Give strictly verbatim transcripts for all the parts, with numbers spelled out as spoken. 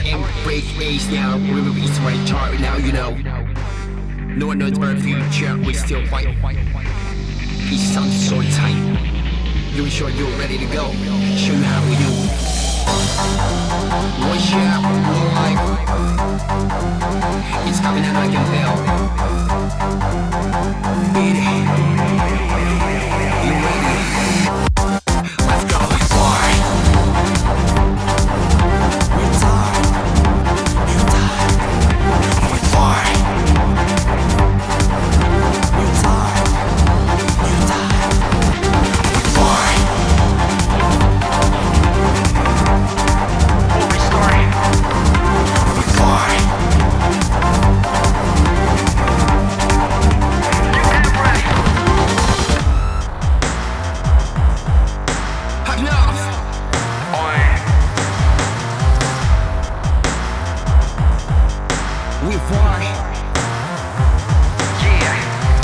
and break ace now. Remember it's right chart now, you know. No one knows our future, we still fight. It sounds so tight. You sure you're ready to go? Show you how we do. Watch out, no life. It's coming and I can feel. Beat it. You ready? Let's go. Boy. You die. You die. Boy. You die. You die. Boy. Movie story. Boy. You get ready. Enough. Oi. We fly. Yeah.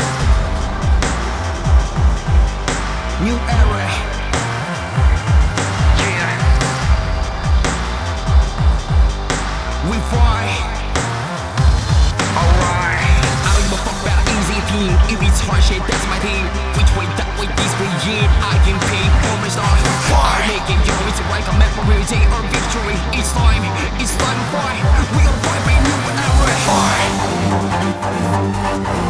New era. Yeah. We fly. Alright. I don't give a fuck about easy theme. If it's hard shit, that's my thing. Which way, that way, this way, yeah. I can pay for my stars. I make it, yo. It's like a memory day or victory. It's time. It's time to fly. We are fight, new era. Fly.